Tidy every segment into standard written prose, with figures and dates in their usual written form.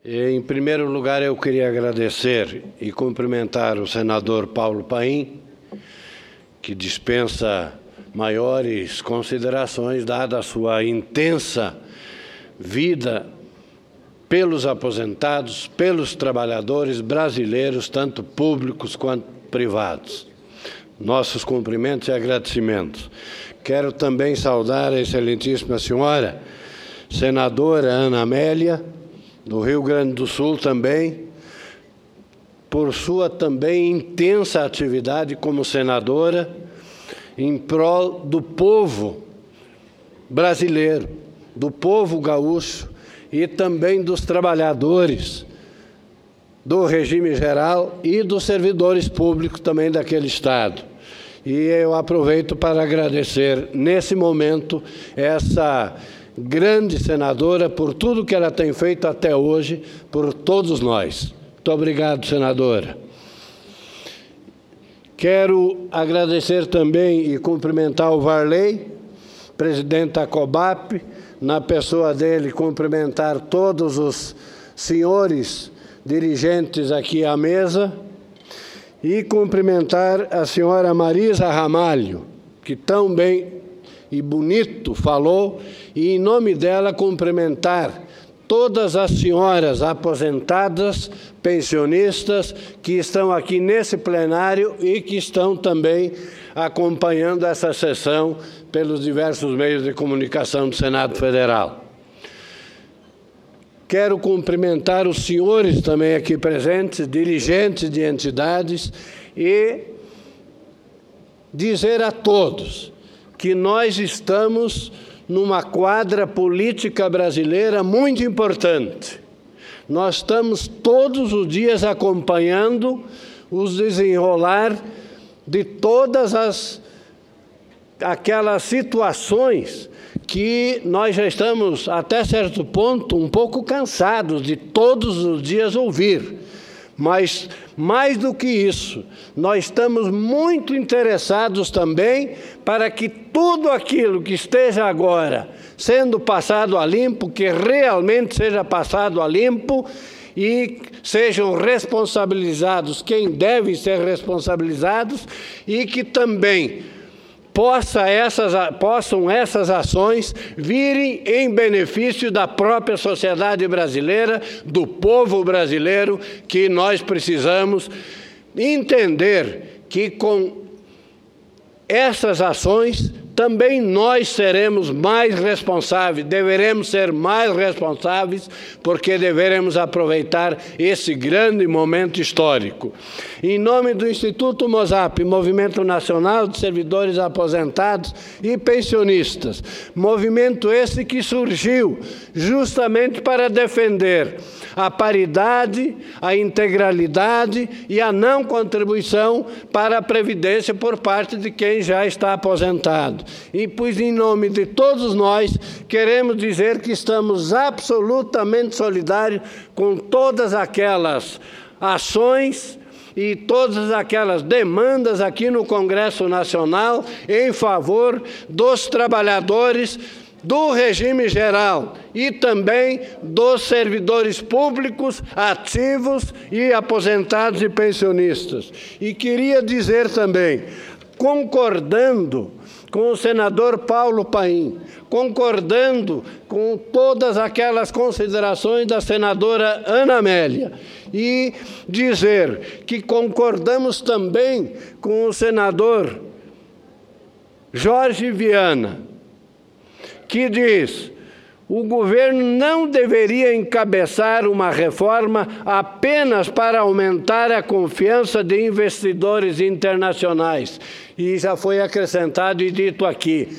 Em primeiro lugar, eu queria agradecer e cumprimentar o senador Paulo Paim, que dispensa maiores considerações, dada a sua intensa vida pelos aposentados, pelos trabalhadores brasileiros, tanto públicos quanto privados. Nossos cumprimentos e agradecimentos. Quero também saudar a excelentíssima senhora, senadora Ana Amélia, do Rio Grande do Sul também, por sua também intensa atividade como senadora em prol do povo brasileiro, do povo gaúcho e também dos trabalhadores do regime geral e dos servidores públicos também daquele Estado. E eu aproveito para agradecer, nesse momento, essa grande senadora por tudo que ela tem feito até hoje por todos nós. Muito obrigado, senadora. Quero agradecer também e cumprimentar o Varley, presidente da COBAP, na pessoa dele cumprimentar todos os senhores dirigentes aqui à mesa e cumprimentar a senhora Marisa Ramalho, que tão bem e bonito falou, e em nome dela cumprimentar todas as senhoras aposentadas, pensionistas, que estão aqui nesse plenário e que estão também acompanhando essa sessão pelos diversos meios de comunicação do Senado Federal. Quero cumprimentar os senhores também aqui presentes, dirigentes de entidades, e dizer a todos que nós estamos numa quadra política brasileira muito importante. Nós estamos todos os dias acompanhando os desenrolar de todas aquelas situações que nós já estamos, até certo ponto, um pouco cansados de todos os dias ouvir. Mas, mais do que isso, nós estamos muito interessados também para que tudo aquilo que esteja agora sendo passado a limpo, que realmente seja passado a limpo e sejam responsabilizados quem deve ser responsabilizados e que também possam essas ações virem em benefício da própria sociedade brasileira, do povo brasileiro, que nós precisamos entender que com essas ações também nós seremos mais responsáveis, deveremos ser mais responsáveis, porque deveremos aproveitar esse grande momento histórico. Em nome do Instituto MOSAP, Movimento Nacional de Servidores Aposentados e Pensionistas, movimento esse que surgiu justamente para defender a paridade, a integralidade e a não contribuição para a Previdência por parte de quem já está aposentado. E, pois, em nome de todos nós, queremos dizer que estamos absolutamente solidários com todas aquelas ações e todas aquelas demandas aqui no Congresso Nacional em favor dos trabalhadores do regime geral e também dos servidores públicos, ativos e aposentados e pensionistas. E queria dizer também, concordando com o senador Paulo Paim, concordando com todas aquelas considerações da senadora Ana Amélia, e dizer que concordamos também com o senador Jorge Viana, que diz: o governo não deveria encabeçar uma reforma apenas para aumentar a confiança de investidores internacionais. E já foi acrescentado e dito aqui,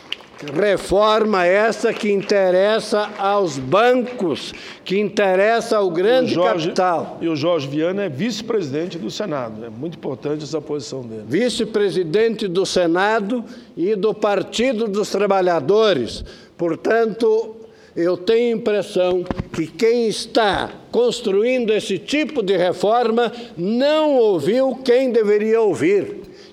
reforma essa que interessa aos bancos, que interessa ao grande capital. E o Jorge Viana é vice-presidente do Senado. É muito importante essa posição dele. Vice-presidente do Senado e do Partido dos Trabalhadores. Portanto, eu tenho a impressão que quem está construindo esse tipo de reforma não ouviu quem deveria ouvir,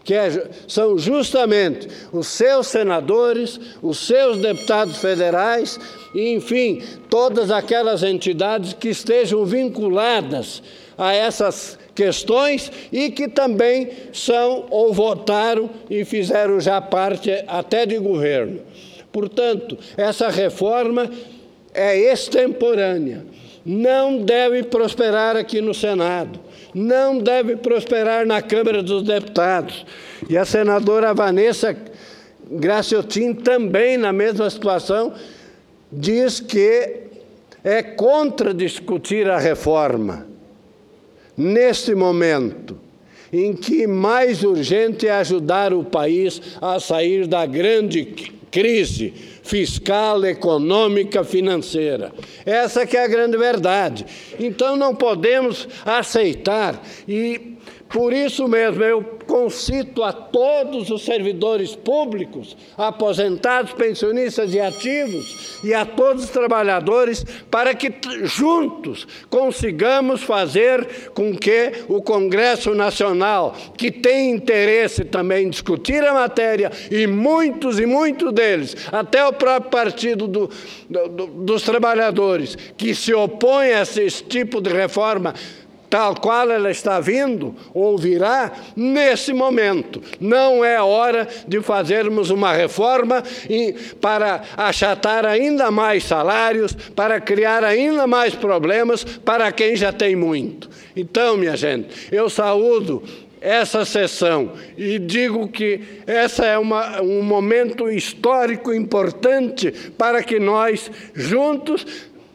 são justamente os seus senadores, os seus deputados federais, e, enfim, todas aquelas entidades que estejam vinculadas a essas questões e que também são ou votaram e fizeram já parte até de governo. Portanto, essa reforma é extemporânea, não deve prosperar aqui no Senado, não deve prosperar na Câmara dos Deputados. E a senadora Vanessa Graciotin, também na mesma situação, diz que é contra discutir a reforma neste momento, em que mais urgente é ajudar o país a sair da grande crise fiscal, econômica, financeira. Essa que é a grande verdade. Então não podemos aceitar, e por isso mesmo eu concito a todos os servidores públicos, aposentados, pensionistas e ativos, e a todos os trabalhadores, para que juntos consigamos fazer com que o Congresso Nacional, que tem interesse também em discutir a matéria, e muitos deles, até o próprio Partido dos Trabalhadores, que se opõe a esse tipo de reforma, tal qual ela está vindo, ou virá, nesse momento. Não é hora de fazermos uma reforma para achatar ainda mais salários, para criar ainda mais problemas para quem já tem muito. Então, minha gente, eu saúdo essa sessão e digo que essa é um momento histórico importante para que nós juntos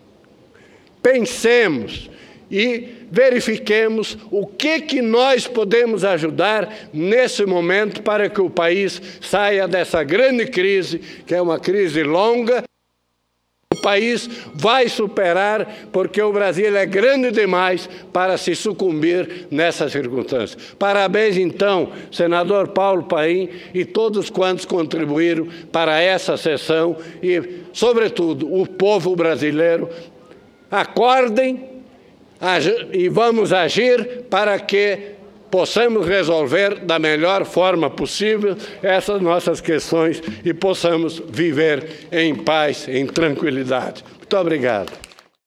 pensemos e verifiquemos o que nós podemos ajudar nesse momento para que o país saia dessa grande crise, que é uma crise longa. O país vai superar, porque o Brasil é grande demais para se sucumbir nessas circunstâncias. Parabéns, então, senador Paulo Paim e todos quantos contribuíram para essa sessão e, sobretudo, o povo brasileiro. Acordem e vamos agir para que possamos resolver da melhor forma possível essas nossas questões e possamos viver em paz, em tranquilidade. Muito obrigado.